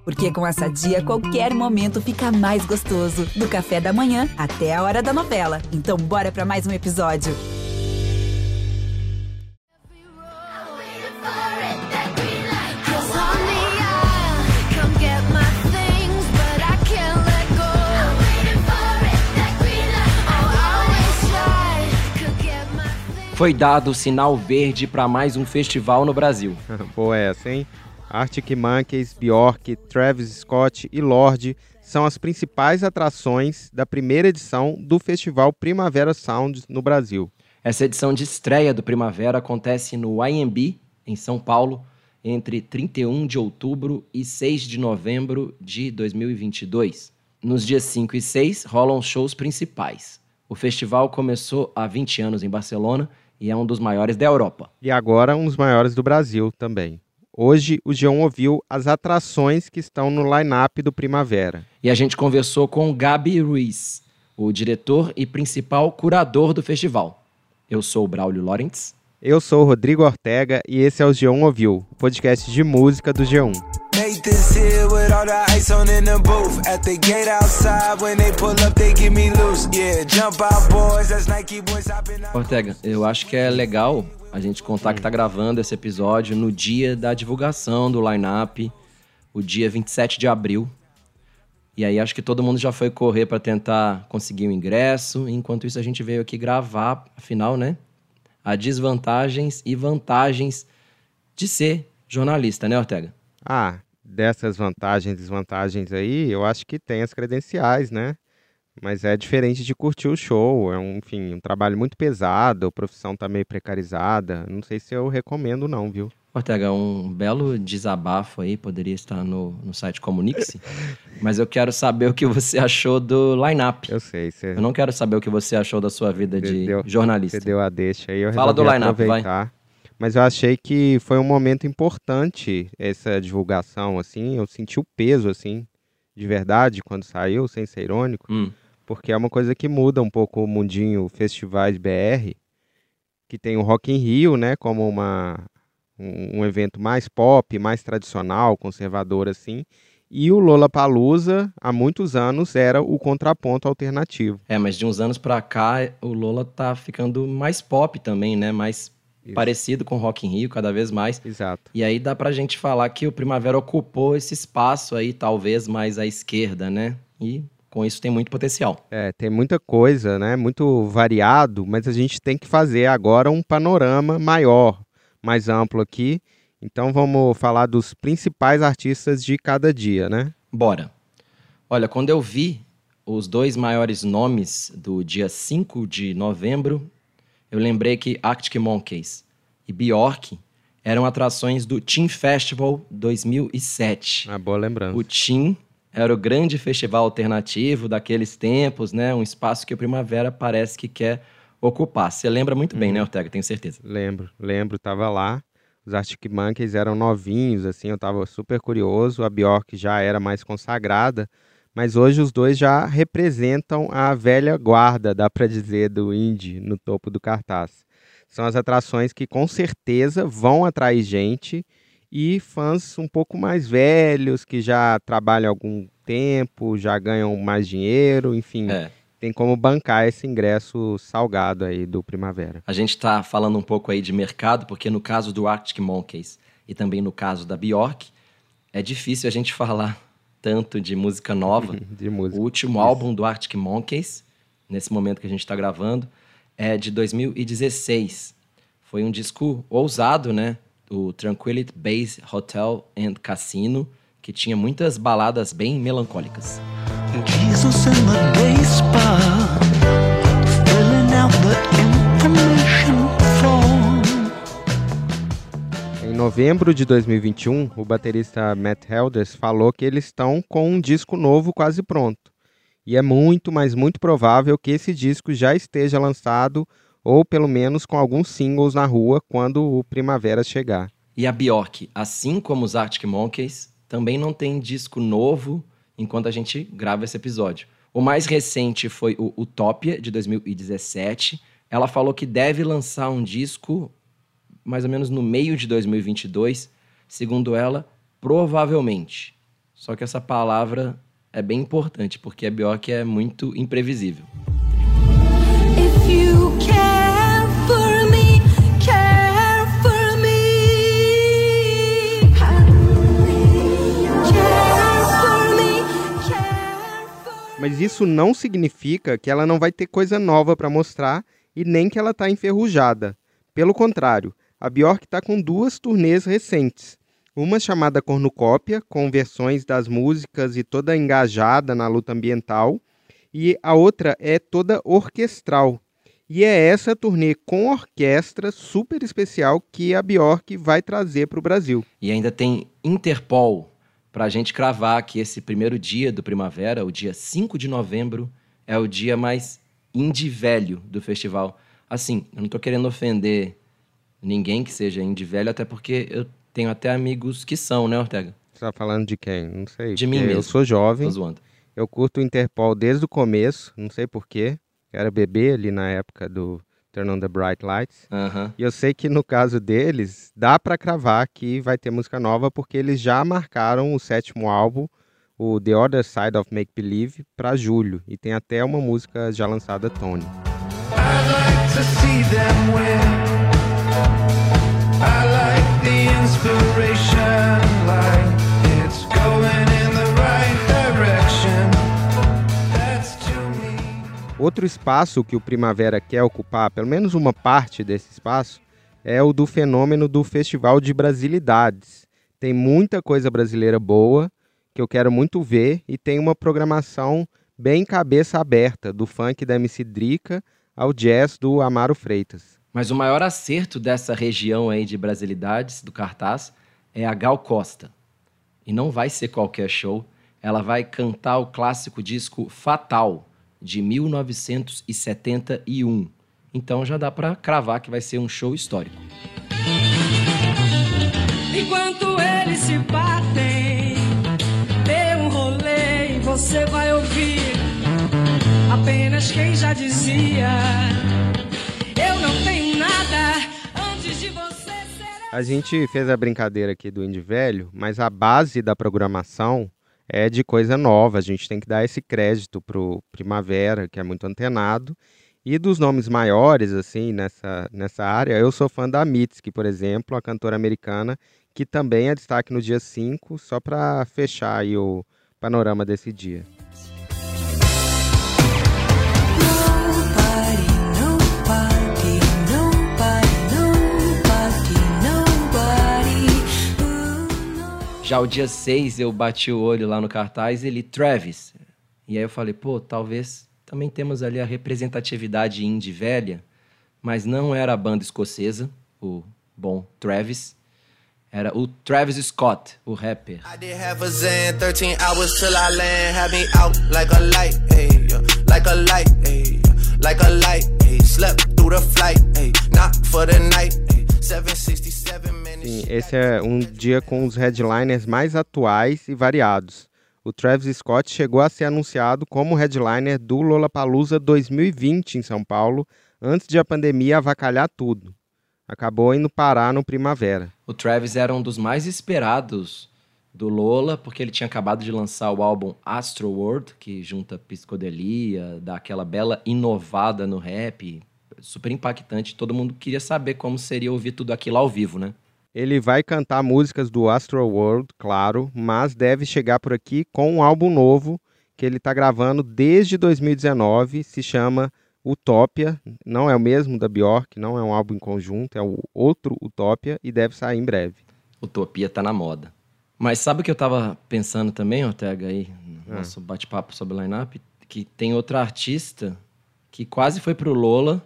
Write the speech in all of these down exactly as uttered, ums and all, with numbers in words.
Porque com a Sadia, qualquer momento fica mais gostoso. Do café da manhã até a hora da novela. Então bora pra mais um episódio. Foi dado o sinal verde para mais um festival no Brasil. Boa essa, hein? Arctic Monkeys, Bjork, Travis Scott e Lorde são as principais atrações da primeira edição do Festival Primavera Sound no Brasil. Essa edição de estreia do Primavera acontece no I M B, em São Paulo, entre trinta e um de outubro e seis de novembro de dois mil e vinte e dois. Nos dias cinco e seis rolam shows principais. O festival começou há vinte anos em Barcelona e é um dos maiores da Europa. E agora um dos maiores do Brasil também. Hoje o G um ouviu as atrações que estão no line-up do Primavera. E a gente conversou com o Gabi Ruiz, o diretor e principal curador do festival. Eu sou o Braulio Lorentz. Eu sou o Rodrigo Ortega e esse é o G um Ouviu, o podcast de música do G um. Ortega, eu acho que é legal a gente contar que tá gravando esse episódio no dia da divulgação do line-up, o dia vinte e sete de abril. E aí acho que todo mundo já foi correr para tentar conseguir o ingresso. Enquanto isso a gente veio aqui gravar, afinal, né? As desvantagens e vantagens de ser jornalista, né, Ortega? Ah, dessas vantagens e desvantagens aí, eu acho que tem as credenciais, né? Mas é diferente de curtir o show, é um, enfim, um trabalho muito pesado, a profissão tá meio precarizada, não sei se eu recomendo não, viu? Ortega, um belo desabafo aí, poderia estar no, no site Comunique-se, mas eu quero saber o que você achou do line-up. Eu sei. Você... Eu não quero saber o que você achou da sua vida de deu, jornalista. Você deu a deixa aí, eu Fala do resolvi line-up, aproveitar. Vai. Mas eu achei que foi um momento importante essa divulgação, assim, eu senti o peso, assim, de verdade, quando saiu, sem ser irônico, hum. porque é uma coisa que muda um pouco o mundinho festivais B R, que tem o Rock in Rio, né, como uma, um, um evento mais pop, mais tradicional, conservador, assim, e o Lollapalooza, há muitos anos, era o contraponto alternativo. É, mas de uns anos pra cá, o Lola tá ficando mais pop também, né, mais... Isso. Parecido com o Rock in Rio, cada vez mais. Exato. E aí dá pra gente falar que o Primavera ocupou esse espaço aí, talvez mais à esquerda, né? E com isso tem muito potencial. É, tem muita coisa, né? Muito variado, mas a gente tem que fazer agora um panorama maior, mais amplo aqui. Então vamos falar dos principais artistas de cada dia, né? Bora. Olha, quando eu vi os dois maiores nomes do dia cinco de novembro... eu lembrei que Arctic Monkeys e Bjork eram atrações do Teen Festival dois mil e sete. Ah, boa lembrança. O Teen era o grande festival alternativo daqueles tempos, né? Um espaço que o Primavera parece que quer ocupar. Você lembra muito bem, uhum. né, Ortega? Tenho certeza. Lembro, lembro. Tava lá. Os Arctic Monkeys eram novinhos, assim, eu tava super curioso. A Bjork já era mais consagrada. Mas hoje os dois já representam a velha guarda, dá para dizer, do indie no topo do cartaz. São as atrações que com certeza vão atrair gente e fãs um pouco mais velhos, que já trabalham há algum tempo, já ganham mais dinheiro, enfim. É. Tem como bancar esse ingresso salgado aí do Primavera. A gente está falando um pouco aí de mercado, porque no caso do Arctic Monkeys e também no caso da Bjork, é difícil a gente falar... tanto de música nova. de música. O último Isso. álbum do Arctic Monkeys, nesse momento que a gente está gravando, é de dois mil e dezesseis. Foi um disco ousado, né? O Tranquility Base Hotel and Casino, que tinha muitas baladas bem melancólicas. Jesus in the bass bar, filling out the information form. Em novembro de dois mil e vinte e um, o baterista Matt Helders falou que eles estão com um disco novo quase pronto. E é muito, mas muito provável que esse disco já esteja lançado, ou pelo menos com alguns singles na rua, quando o Primavera chegar. E a Bjork, assim como os Arctic Monkeys, também não tem disco novo enquanto a gente grava esse episódio. O mais recente foi o Utopia, de dois mil e dezessete. Ela falou que deve lançar um disco... mais ou menos no meio de dois mil e vinte e dois, segundo ela, provavelmente. Só que essa palavra é bem importante, porque a Björk é muito imprevisível. If you care for me, care for me. Care for me, care for me. Mas isso não significa que ela não vai ter coisa nova para mostrar e nem que ela está enferrujada. Pelo contrário, a Björk está com duas turnês recentes. Uma chamada Cornucópia, com versões das músicas e toda engajada na luta ambiental, e a outra é toda orquestral. E é essa turnê com orquestra super especial que a Björk vai trazer para o Brasil. E ainda tem Interpol, para a gente cravar que esse primeiro dia do Primavera, o dia cinco de novembro, é o dia mais indie velho do festival. Assim, eu não estou querendo ofender ninguém que seja indie velho, até porque eu tenho até amigos que são, né, Ortega? Você tá falando de quem? Não sei. De mim mesmo. Eu sou jovem. Tô zoando. Eu curto o Interpol desde o começo, não sei porquê. Era bebê ali na época do Turn on the Bright Lights. Uhum. E eu sei que no caso deles, dá pra cravar que vai ter música nova, porque eles já marcaram o sétimo álbum, o The Other Side of Make Believe, pra julho. E tem até uma música já lançada, Tony. I'd like to see them win. I like the inspiration, like it's going in the right direction. That's to me. Outro espaço que o Primavera quer ocupar, pelo menos uma parte desse espaço, é o do fenômeno do Festival de Brasilidades. Tem muita coisa brasileira boa que eu quero muito ver e tem uma programação bem cabeça aberta, do funk da M C Drica ao jazz do Amaro Freitas. Mas o maior acerto dessa região aí de brasilidades, do cartaz, é a Gal Costa. E não vai ser qualquer show. Ela vai cantar o clássico disco Fatal, de mil novecentos e setenta e um. Então já dá pra cravar que vai ser um show histórico. Enquanto eles se batem, dê um rolê e você vai ouvir apenas quem já dizia: eu não tenho nada antes de você ser. A gente fez a brincadeira aqui do Indie Velho, mas a base da programação é de coisa nova. A gente tem que dar esse crédito pro Primavera, que é muito antenado. E dos nomes maiores, assim, nessa, nessa área, eu sou fã da Mitski, por exemplo, a cantora americana, que também é destaque no dia cinco, só para fechar aí o panorama desse dia. Já o dia seis eu bati o olho lá no cartaz e li Travis. E aí eu falei, pô, talvez também temos ali a representatividade indie velha, mas não era a banda escocesa, o bom Travis. Era o Travis Scott, o rapper. I did have a zen, thirteen hours till I land, had me out like a light, ayy, like a light, ayy, like a light, ayy, slept through the flight, ayy, not for the night, ayy, seven sixty-seven minutes. Sim, esse é um dia com os headliners mais atuais e variados. O Travis Scott chegou a ser anunciado como headliner do Lollapalooza dois mil e vinte em São Paulo, antes de a pandemia avacalhar tudo. Acabou indo parar no Primavera. O Travis era um dos mais esperados do Lolla, porque ele tinha acabado de lançar o álbum Astroworld, que junta psicodelia, dá aquela bela inovada no rap, super impactante. Todo mundo queria saber como seria ouvir tudo aquilo ao vivo, né? Ele vai cantar músicas do Astroworld, claro, mas deve chegar por aqui com um álbum novo que ele está gravando desde dois mil e dezenove, se chama Utopia, não é o mesmo da Björk, não é um álbum em conjunto, é o outro Utopia e deve sair em breve. Utopia tá na moda. Mas sabe o que eu tava pensando também, Ortega, aí, no Ah. nosso bate-papo sobre o line-up? Que tem outra artista que quase foi pro Lolla,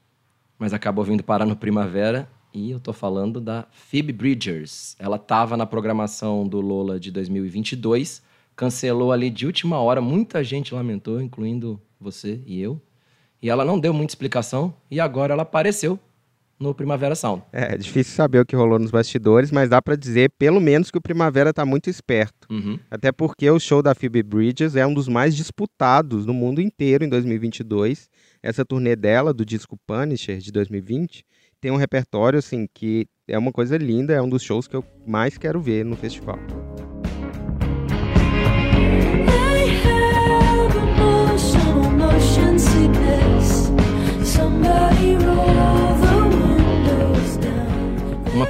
mas acabou vindo parar no Primavera, e eu tô falando da Phoebe Bridgers. Ela tava na programação do Lolla de dois mil e vinte e dois, cancelou ali de última hora, muita gente lamentou, incluindo você e eu. E ela não deu muita explicação, e agora ela apareceu no Primavera Sound. É, é difícil saber o que rolou nos bastidores, mas dá pra dizer pelo menos que o Primavera tá muito esperto. Uhum. Até porque o show da Phoebe Bridgers é um dos mais disputados no mundo inteiro em dois mil e vinte e dois. Essa turnê dela, do disco Punisher, de dois mil e vinte, tem um repertório assim que é uma coisa linda, é um dos shows que eu mais quero ver no festival.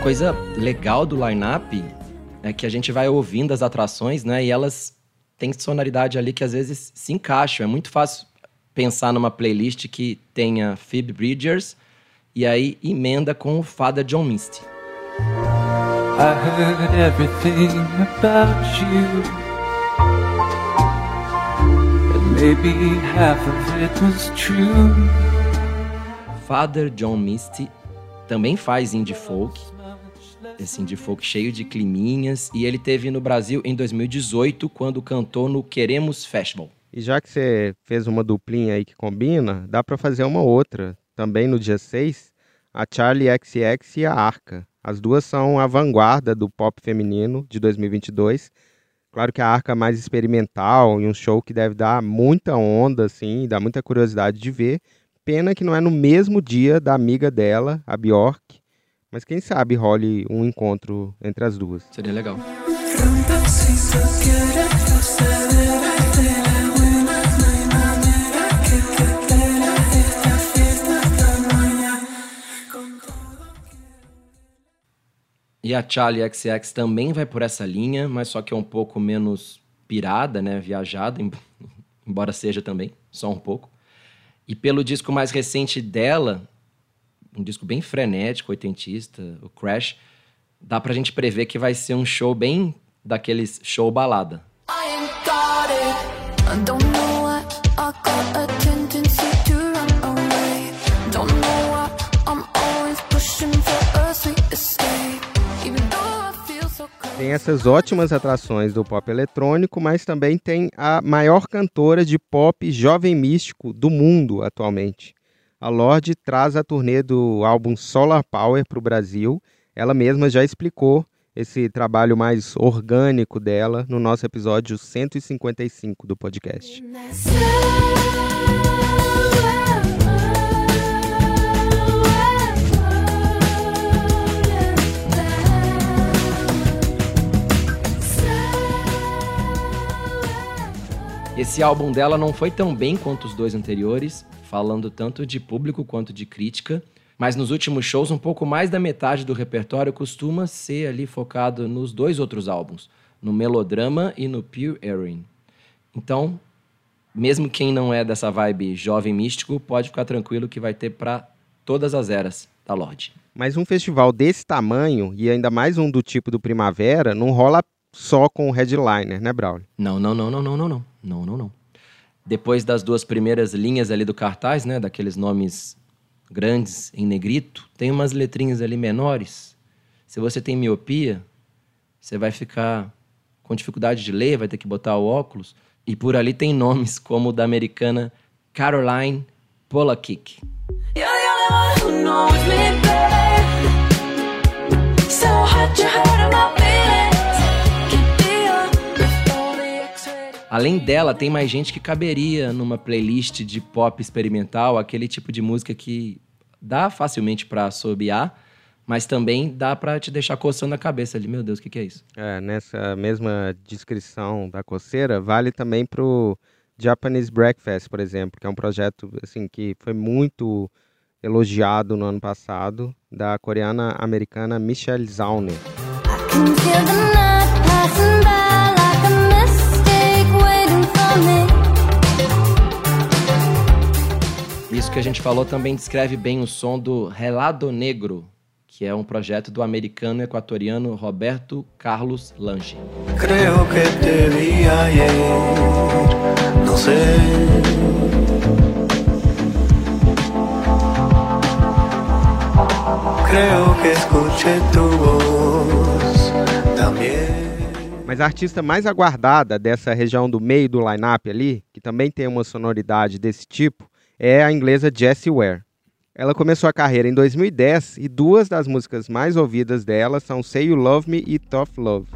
coisa legal do line-up é que a gente vai ouvindo as atrações, né? E elas têm sonoridade ali que às vezes se encaixam. É muito fácil pensar numa playlist que tenha Phoebe Bridgers e aí emenda com o Father John Misty. I heard everything about you, and maybe half of it was true. Father John Misty também faz indie folk, esse indie folk cheio de climinhas, e ele teve no Brasil em dois mil e dezoito, quando cantou no Queremos Festival. E já que você fez uma duplinha aí que combina, dá pra fazer uma outra, também no dia seis, a Charli X C X e a Arca. As duas são a vanguarda do pop feminino de dois mil e vinte e dois. Claro que a Arca é mais experimental e um show que deve dar muita onda, assim, dá muita curiosidade de ver. Pena que não é no mesmo dia da amiga dela, a Bjork, mas quem sabe role um encontro entre as duas. Seria legal. E a Charli X C X também vai por essa linha, mas só que é um pouco menos pirada, né, viajada, embora seja também, só um pouco. E pelo disco mais recente dela, um disco bem frenético, oitentista, o Crash, dá pra gente prever que vai ser um show bem daqueles show balada. Tem essas ótimas atrações do pop eletrônico, mas também tem a maior cantora de pop jovem místico do mundo atualmente. A Lorde traz a turnê do álbum Solar Power para o Brasil. Ela mesma já explicou esse trabalho mais orgânico dela no nosso episódio cento e cinquenta e cinco do podcast. Esse álbum dela não foi tão bem quanto os dois anteriores, falando tanto de público quanto de crítica, mas nos últimos shows um pouco mais da metade do repertório costuma ser ali focado nos dois outros álbuns, no Melodrama e no Pure Heroine. Então, mesmo quem não é dessa vibe jovem místico, pode ficar tranquilo que vai ter para todas as eras da Lorde. Mas um festival desse tamanho, e ainda mais um do tipo do Primavera, não rola só com o headliner, né, Braulio? Não, não, não, não, não, não, não, não, não, não. Depois das duas primeiras linhas ali do cartaz, né, daqueles nomes grandes em negrito, tem umas letrinhas ali menores. Se você tem miopia, você vai ficar com dificuldade de ler, vai ter que botar o óculos. E por ali tem nomes como o da americana Caroline Polachek. Além dela, tem mais gente que caberia numa playlist de pop experimental, aquele tipo de música que dá facilmente pra assobiar, mas também dá pra te deixar coçando a cabeça ali. Meu Deus, o que, que é isso? É, nessa mesma descrição da coceira, vale também pro Japanese Breakfast, por exemplo, que é um projeto assim, que foi muito elogiado no ano passado, da coreana-americana Michelle Zauner. Isso que a gente falou também descreve bem o som do Helado Negro, que é um projeto do americano equatoriano Roberto Carlos Lange. Creo que te vi ayer, no sé. Creo que escuché tu voz también. Mas a artista mais aguardada dessa região do meio do line-up ali, que também tem uma sonoridade desse tipo, é a inglesa Jessie Ware. Ela começou a carreira em dois mil e dez e duas das músicas mais ouvidas dela são Say You Love Me e Tough Love.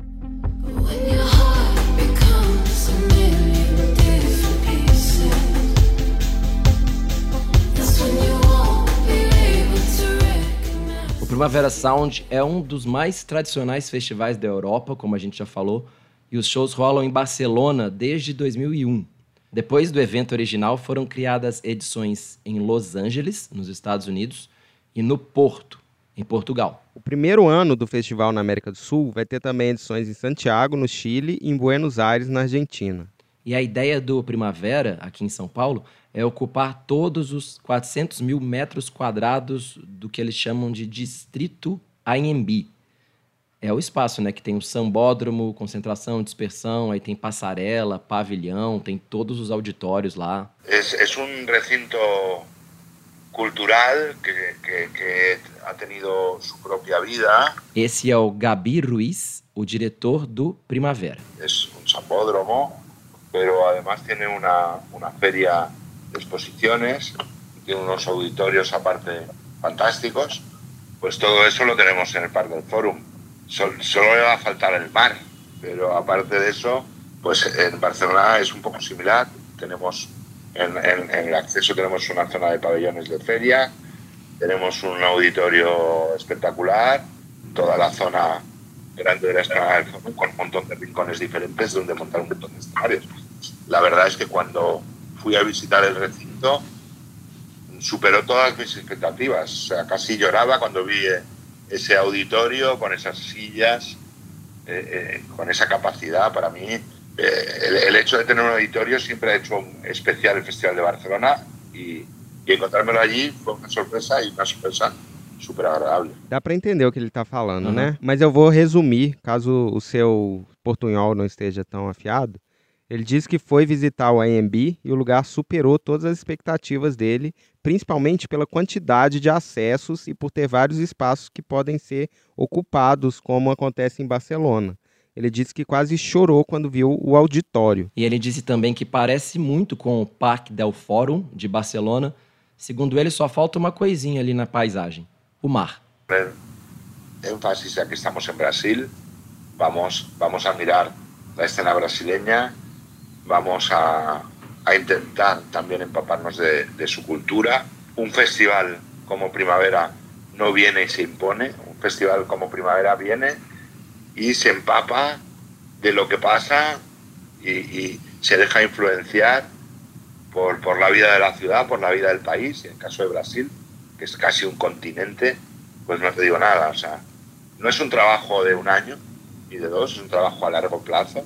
O Primavera Sound é um dos mais tradicionais festivais da Europa, como a gente já falou, e os shows rolam em Barcelona desde dois mil e um. Depois do evento original, foram criadas edições em Los Angeles, nos Estados Unidos, e no Porto, em Portugal. O primeiro ano do festival na América do Sul vai ter também edições em Santiago, no Chile, e em Buenos Aires, na Argentina. E a ideia do Primavera, aqui em São Paulo, é ocupar todos os quatrocentos mil metros quadrados do que eles chamam de Distrito Anhembi. É o espaço, né, que tem o sambódromo, concentração, dispersão, aí tem passarela, pavilhão, tem todos os auditórios lá. É, é um recinto cultural que, que, que ha tenido sua própria vida. Esse é o Gabi Ruiz, o diretor do Primavera. É um sambódromo, pero además tiene una, una feria de exposiciones, tiene unos auditorios aparte fantásticos. Pues todo eso lo tenemos en el Parque del Fórum. Sol, solo le va a faltar el mar, pero aparte de eso, pues en Barcelona es un poco similar. Tenemos en, en, en el acceso tenemos una zona de pabellones de feria, tenemos un auditorio espectacular, toda la zona grande de la Esplanada del Fórum con un montón de rincones diferentes donde montar un montón de escenarios. La verdad es que cuando fui a visitar el recinto superó todas mis expectativas. O sea, casi lloraba cuando vi ese auditorio con esas sillas, eh, eh, con esa capacidad. Para mí, eh, el, el hecho de tener un auditorio siempre ha hecho un especial el Festival de Barcelona y, y encontrármelo allí fue una sorpresa y una sorpresa super agradável. Dá para entender o que ele está falando, Uhum. né? Mas eu vou resumir, caso o seu portunhol não esteja tão afiado. Ele disse que foi visitar o Anhembi e o lugar superou todas as expectativas dele, principalmente pela quantidade de acessos e por ter vários espaços que podem ser ocupados, como acontece em Barcelona. Ele disse que quase chorou quando viu o auditório. E ele disse também que parece muito com o Parque del Fórum de Barcelona. Segundo ele, só falta uma coisinha ali na paisagem, o mar. Énfasis ya que estamos en Brasil, vamos, vamos a mirar la escena brasileña, vamos a, a intentar también empaparnos de, de su cultura. Un festival como Primavera no viene y se impone, un festival como Primavera viene y se empapa de lo que pasa y, y se deja influenciar por, por la vida de la ciudad, por la vida del país. En el caso de Brasil, que es casi un continente, pues no te digo nada. O sea, no es un trabajo de un año ni de dos, es un trabajo a largo plazo.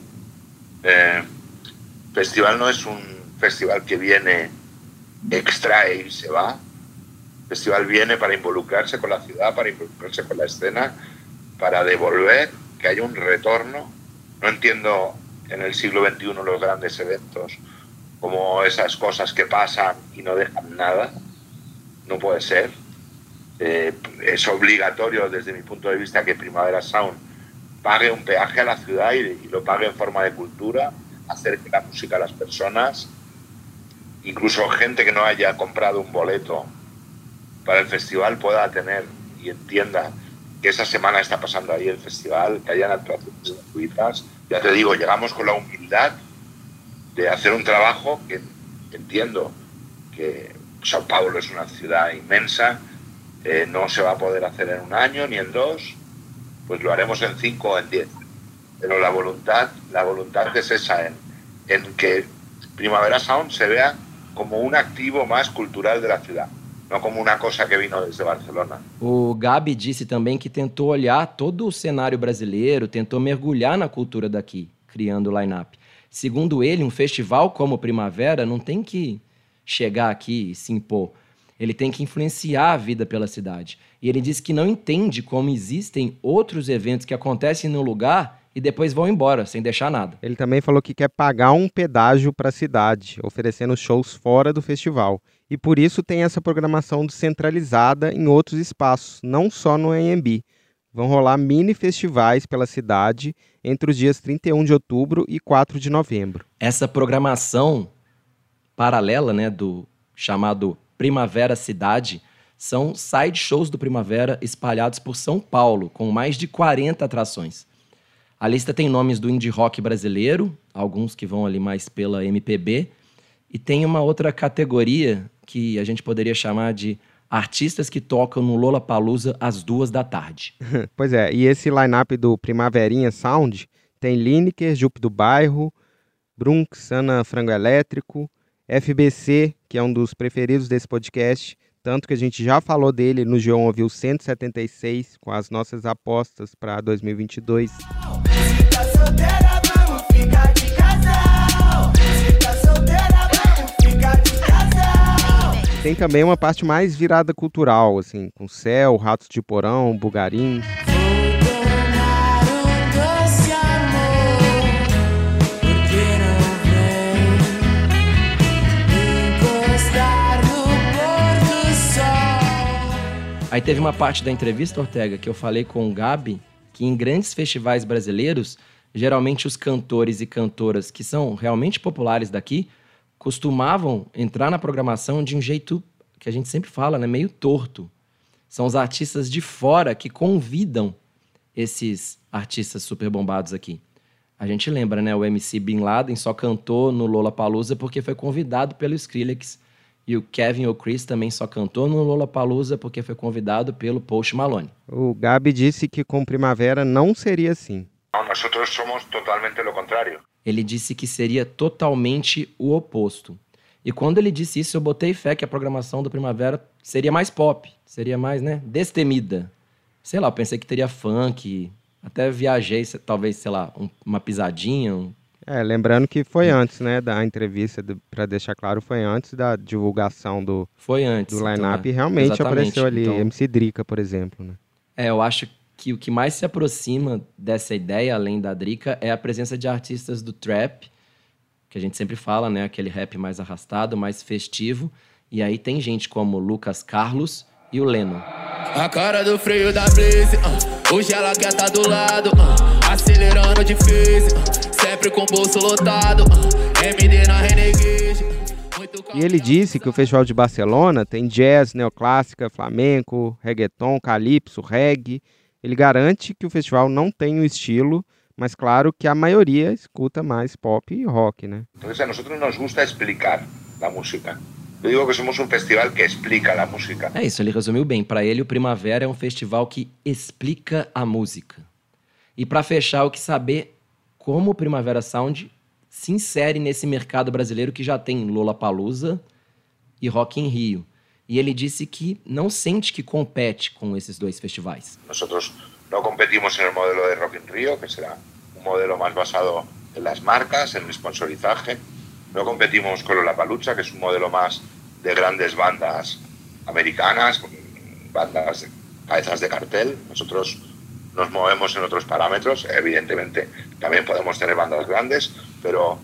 Eh, Festival no es un festival que viene, extrae y se va. Festival viene para involucrarse con la ciudad, para involucrarse con la escena, para devolver, que haya un retorno. No entiendo en el siglo veintiuno los grandes eventos como esas cosas que pasan y no dejan nada. No puede ser. Eh, es obligatorio desde mi punto de vista que Primavera Sound pague un peaje a la ciudad y, y lo pague en forma de cultura, acerque la música a las personas, incluso gente que no haya comprado un boleto para el festival pueda tener y entienda que esa semana está pasando ahí el festival, que hayan actuaciones gratuitas. Ya te digo, llegamos con la humildad de hacer un trabajo que entiendo que São Paulo es una ciudad inmensa, eh, no se va a poder hacer en un año ni en dos, pues lo haremos en cinco o en diez. Pero la voluntad, la voluntad es esa, en, en que Primavera Sound se vea como un activo más cultural de la ciudad, no como una cosa que vino desde Barcelona. O Gabi disse também que tentou olhar todo o cenário brasileiro, tentou mergulhar na cultura daqui, criando o line-up. Segundo ele, um festival como Primavera não tem que chegar aqui e se impor. Ele tem que influenciar a vida pela cidade. E ele disse que não entende como existem outros eventos que acontecem no lugar e depois vão embora, sem deixar nada. Ele também falou que quer pagar um pedágio para a cidade, oferecendo shows fora do festival. E por isso tem essa programação descentralizada em outros espaços, não só no Anhembi. Vão rolar mini festivais pela cidade entre os dias trinta e um de outubro e quatro de novembro. Essa programação paralela, né, do chamado Primavera Cidade, são side shows do Primavera espalhados por São Paulo, com mais de quarenta atrações. A lista tem nomes do indie rock brasileiro, alguns que vão ali mais pela M P B, e tem uma outra categoria que a gente poderia chamar de artistas que tocam no Lollapalooza às duas da tarde. Pois é, e esse line-up do Primaverinha Sound tem Lineker, Jupe do Bairro, Brunx, Ana Frango Elétrico, F B C, que é um dos preferidos desse podcast, tanto que a gente já falou dele no G um Ouviu cento e setenta e seis, com as nossas apostas para dois mil e vinte e dois. Se tá solteira, vamos ficar de casal. Se tá solteira, vamos ficar de casal. Tem também uma parte mais virada cultural, assim, com Céu, Ratos de Porão, Bugarins. Aí teve uma parte da entrevista, Ortega, que eu falei com o Gabi, que em grandes festivais brasileiros, geralmente os cantores e cantoras que são realmente populares daqui, costumavam entrar na programação de um jeito que a gente sempre fala, né, meio torto. São os artistas de fora que convidam esses artistas super bombados aqui. A gente lembra, né, o M C Bin Laden só cantou no Lollapalooza porque foi convidado pelo Skrillex. E o Kevin O'Chris também só cantou no Lollapalooza porque foi convidado pelo Post Malone. O Gabi disse que com Primavera não seria assim. No, nosotros somos totalmente lo contrario. Ele disse que seria totalmente o oposto. E quando ele disse isso, eu botei fé que a programação do Primavera seria mais pop, seria mais, né, destemida. Sei lá, eu pensei que teria funk, até viajei, talvez, sei lá, um, uma pisadinha, um... É, lembrando que foi antes, né, da entrevista, para deixar claro, foi antes da divulgação do, foi antes, do line-up, então, e realmente exatamente. Apareceu ali Então, M C Drica, por exemplo, né? É, eu acho que o que mais se aproxima dessa ideia, além da Drica, é a presença de artistas do trap, que a gente sempre fala, né, aquele rap mais arrastado, mais festivo, e aí tem gente como Lucas Carlos e o Lennon. A cara do freio da Blaze, uh, hoje ela quer tá do lado, uh, acelerando de face, uh, sempre com o bolso lotado, uh, M D na Renegade. Uh, e ele disse que o Festival de Barcelona tem jazz, neoclássica, flamenco, reggaeton, calypso, reggae. Ele garante que o festival não tem um estilo, mas claro que a maioria escuta mais pop e rock, né? Então, a nós nos gusta explicar a música. Eu digo que somos um festival que explica a música. É isso, ele resumiu bem. Para ele, o Primavera é um festival que explica a música. E para fechar, eu quis saber como o Primavera Sound se insere nesse mercado brasileiro que já tem Lollapalooza e Rock in Rio. E ele disse que não sente que compete com esses dois festivais. Nosotros no competimos en el modelo de Rock in Rio, que será un modelo más basado en las marcas, en el sponsorizaje. No competimos con Lollapalooza, que es un modelo más de grandes bandas americanas, bandas de cabezas de cartel. Nosotros nos movemos en otros parámetros. Evidentemente, también podemos tener bandas grandes, pero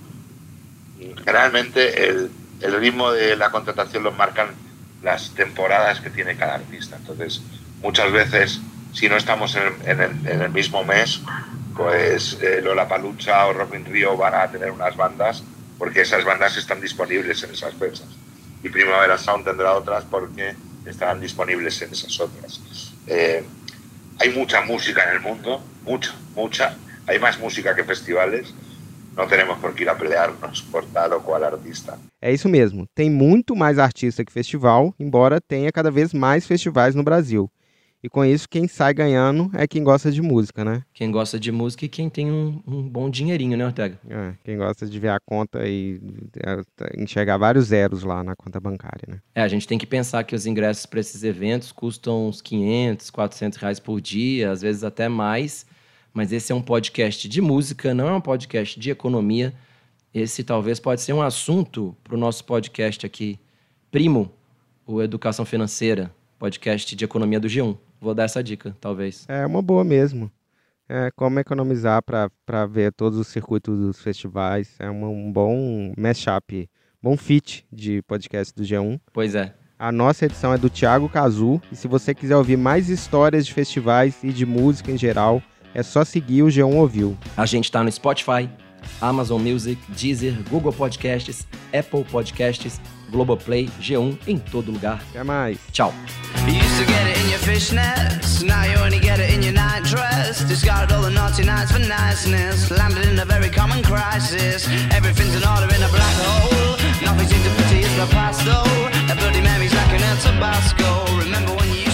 generalmente el, el ritmo de la contratación lo marcan las temporadas que tiene cada artista. Entonces, muchas veces, si no estamos en el, en el, en el mismo mes, pues eh, Lollapalooza o Rock in Rio van a tener unas bandas porque esas bandas están disponibles en esas fechas. Y Primavera Sound tendrá otras porque estarán disponibles en esas otras. Eh, hay mucha música en el mundo, mucha, mucha. Hay más música que festivales. Não temos por que ir a pelearnos por tal ou qual artista. É isso mesmo. Tem muito mais artista que festival, embora tenha cada vez mais festivais no Brasil. E com isso, quem sai ganhando é quem gosta de música, né? Quem gosta de música e quem tem um, um bom dinheirinho, né, Ortega? É, quem gosta de ver a conta e é, enxergar vários zeros lá na conta bancária, né? É, a gente tem que pensar que os ingressos para esses eventos custam uns quinhentos, quatrocentos reais por dia, às vezes até mais. Mas esse é um podcast de música, não é um podcast de economia. Esse talvez pode ser um assunto para o nosso podcast aqui, primo, o Educação Financeira, podcast de economia do G um. Vou dar essa dica, talvez. É uma boa mesmo. É como economizar para ver todos os circuitos dos festivais. É uma, um bom mashup, bom fit de podcast do G um. Pois é. A nossa edição é do Thiago Cazu. E se você quiser ouvir mais histórias de festivais e de música em geral, é só seguir o G um Ouviu. A gente está no Spotify, Amazon Music, Deezer, Google Podcasts, Apple Podcasts, Globoplay, G um, em todo lugar. Até mais. Tchau. You used to get it in your fishnets, now you only get it in your night dress. Discarded all the naughty nights for niceness, landed in a very common crisis. Everything's in order in a black hole, nothing seems to pity is the past though. A Bloody Mary's like an El Tabasco, remember when you